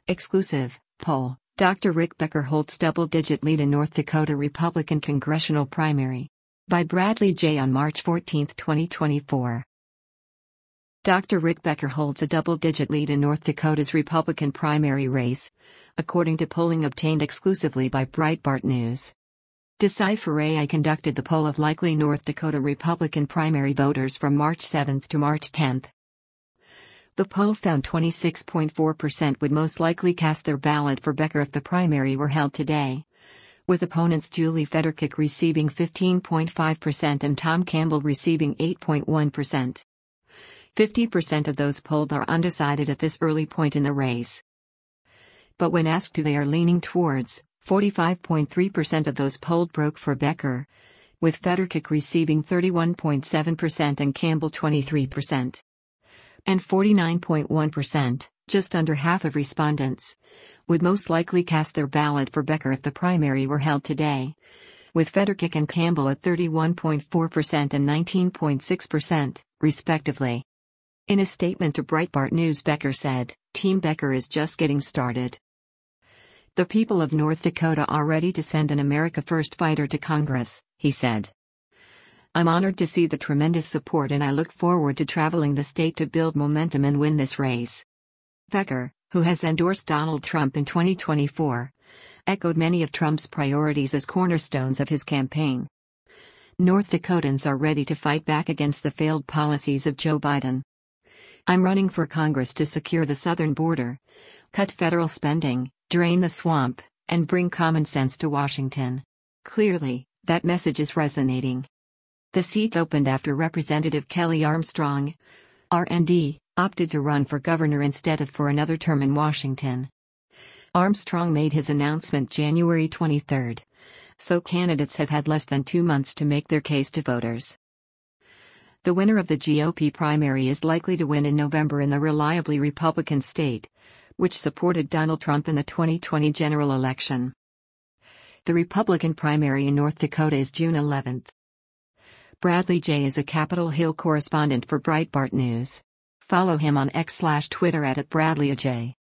Exclusive poll. Dr. Rick Becker holds double-digit lead in North Dakota Republican congressional primary. By Bradley J. on March 14, 2024. Dr. Rick Becker holds a double-digit lead in North Dakota's Republican primary race, according to polling obtained exclusively by Breitbart News. Decipher.ai conducted the poll of likely North Dakota Republican primary voters from March 7 to March 10. The poll found 26.4% would most likely cast their ballot for Becker if the primary were held today, with opponents Julie Federkick receiving 15.5% and Tom Campbell receiving 8.1%. 50% of those polled are undecided at this early point in the race. But when asked who they are leaning towards, 45.3% of those polled broke for Becker, with Federkick receiving 31.7% and Campbell 23%. And 49.1%, just under half of respondents, would most likely cast their ballot for Becker if the primary were held today, with Federkick and Campbell at 31.4% and 19.6%, respectively. In a statement to Breitbart News, Becker said, "Team Becker is just getting started. The people of North Dakota are ready to send an America First fighter to Congress," he said. "I'm honored to see the tremendous support and I look forward to traveling the state to build momentum and win this race." Becker, who has endorsed Donald Trump in 2024, echoed many of Trump's priorities as cornerstones of his campaign. North Dakotans are ready to fight back against the failed policies of Joe Biden. "I'm running for Congress to secure the southern border, cut federal spending, drain the swamp, and bring common sense to Washington." Clearly, that message is resonating. The seat opened after Representative Kelly Armstrong, RND, opted to run for governor instead of for another term in Washington. Armstrong made his announcement January 23, so candidates have had less than 2 months to make their case to voters. The winner of the GOP primary is likely to win in November in the reliably Republican state, which supported Donald Trump in the 2020 general election. The Republican primary in North Dakota is June 11. Bradley J. is a Capitol Hill correspondent for Breitbart News. Follow him on X/Twitter @BradleyJ.